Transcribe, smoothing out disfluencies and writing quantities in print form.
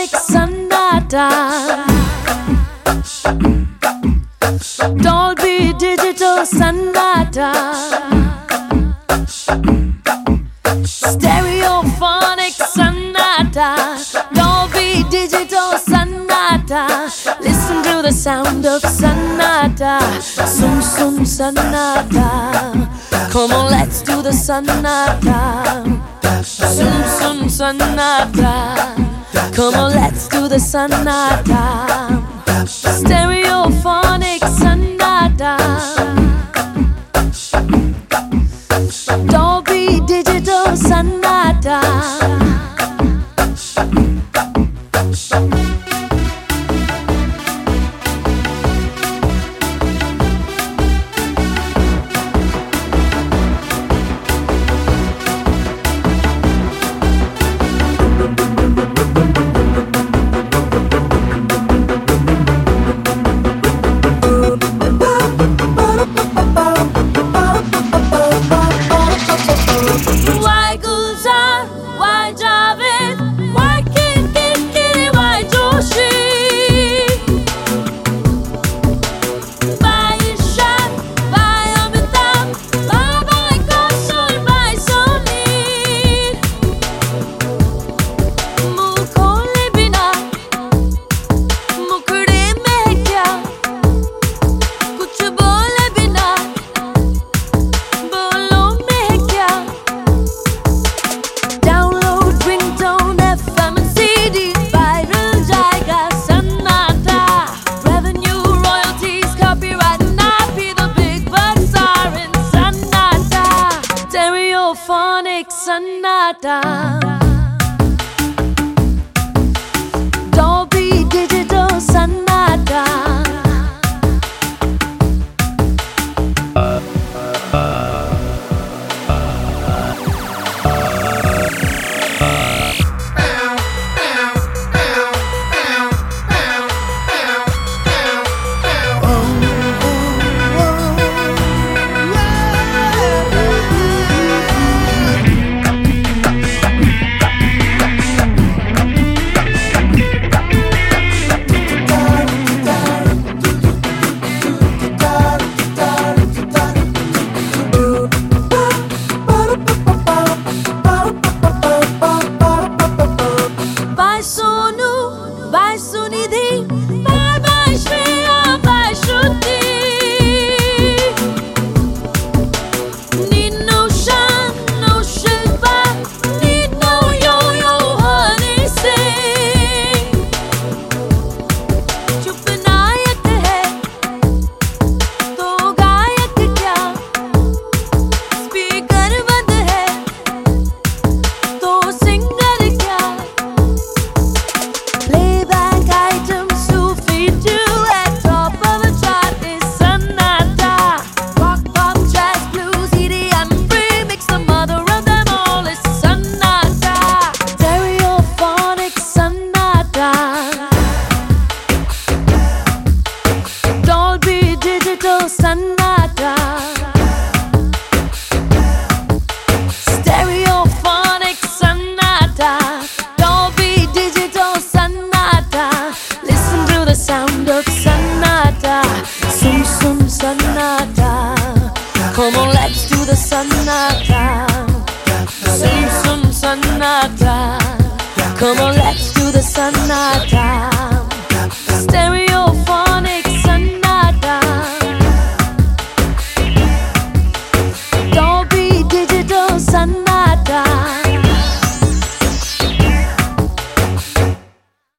Sonata, Dolby Digital Sonata, Stereophonic Sonata, Dolby Digital Sonata. Listen to the sound of Sonata, Sum Sum Sonata. Come on, let's do the Sonata, Sum Sum Sonata. Come on, let's do the Sonata, Stereophonic Sonata, Dolby Digital Sonata. Why Gulzar? Why Javed? Why Kiri? Why Joshi? Why Ishan? Why Amitabh? Why Kaushal? Why Soneet? मुँह खोले बिना मुखड़े में क्या, कुछ बोले बिना बोलों में क्या. Download ringtone FM and CD, viral जाएगा Sonata. Revenue, royalties, copyright ना भी the big bucks are in Sonata. Stereophonic Sonata, Dolby Digital Sonata. Bye Sonu, bye Sunidhi.